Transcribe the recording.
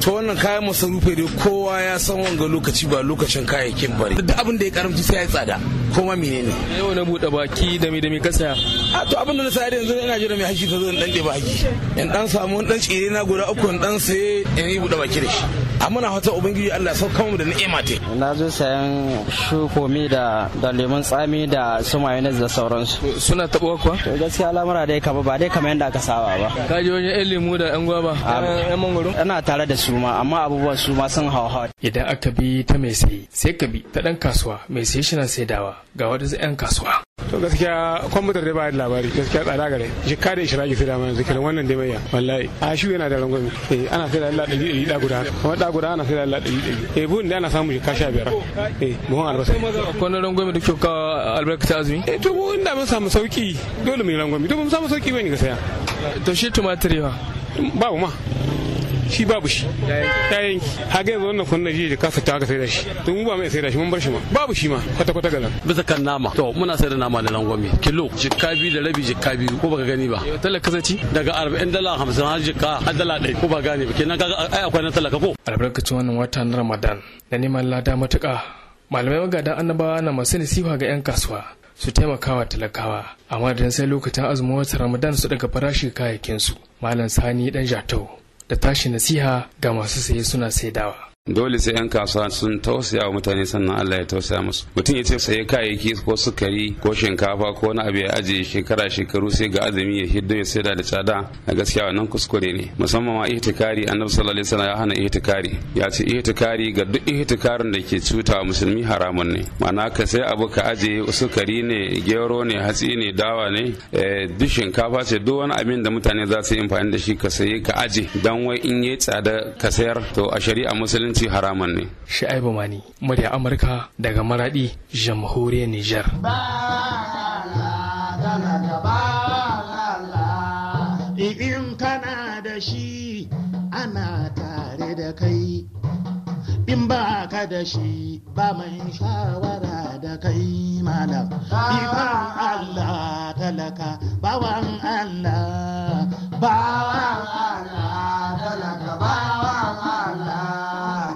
to wannan kayan masarufi dai kowa ya san wanga lokaci ba lokacin kayayyakin bane duk abin da ya karamci sai ya tsada kuma menene yau na bude baki da me ka saya a to abin da na saya yanzu ina jira mai hashi ta zo in dan ɗeba haki in dan samu dan tsire na guda uku in dan sai in yi bude baki da shi amma na fata ubangiji Allah ya sauka mu da ni'ima ta na zo sayan shukomi da lemun tsami da su mayonnaise da sauransu suna taɓa kuwa to gaskiya al'amura dai kama ba dai kamar yadda aka saba ba ka je wajen yan lemu da yan gwaba yan mangoro ana tare da su ma amma abubuwan su ma sun hawa idan aka bi ta mai sayi sai ka bi ta dan kasuwa mai sayi shi na saidawa ga wadansu yan kasuwa to gaskiya kwamfutar dai ba da labari gaskiya tsada gare jikka da ishiraki sai da mana zikirin wannan dai mai wallahi a shi yana da rangwami ana sai da Allah 100 da guda kuma da guda ana sai da Allah 100 buhun da ana samu jikka 15 buhun albasa akwai na rangwami da kyau ka albarkata azumi to mu inda mun samu sauki dole mu yi rangwami to mun samu sauki bane ga saya to shi tumatiri ba babu ma shi babu shi ya yanki haka yanzu wannan kunna shi da kasa ta aka sai da shi to mu ba mai sai da shi mun bar shi ma babu shi ma kwata galan bisa kan nama to muna sai da nama da langwami kilo jikka 2 da rabi jikka 2 ko baka gani ba talaka zaci daga 40 dala 50 har jikka har dala 1 ko ba gane ba kenan kaga ai akwai na talaka ko albarkacin wannan wata na Ramadan da neman lada matuƙa malamai magadan annabawa na masu nasiha ga 'yan kasuwa su taimakawa talakawa amma da sai lokacin azumin watan Ramadan su daga farashi kayayyakin su malam Sani dan Jatau da tashi nasiha ga masu saye suna saidawa. Dole sai 'yan kasuwa sun tausaya wa mutane sannan Allah ya tausaya musu. Mutum ya ce saye kayayyaki ko sukari ko shinkafa ko wani abu ya ajiye shekaru sai ga azumi ya hiddo ya saida da tsada a gaskiya wannan kuskure ne. Musamman ma ihtikari Annabi sallallahu alaihi wasallam ya hana ihtikari. Ya ce ihtikari ga duk ihtikarin da ke cuta musulmi haramun ne. Ma'ana ka sai abu ka ajiye sukari ne, gero ne, hatsi ne, dawa ne, duk shinkafa ce duk wani abin da mutane za su yi amfani da shi ka saye ka aje dan wai in yayi tsada ka sayar to a shari'a musulunci haraman ne. Sha'ibu Mani, murya Amurka daga Maradi, Jamhuriyar Nijar. In kana da shi ana tare da kai, in ba ka da shi ba mai shawara da kai malam. Ikon Allah talaka, bawan Allah, bawan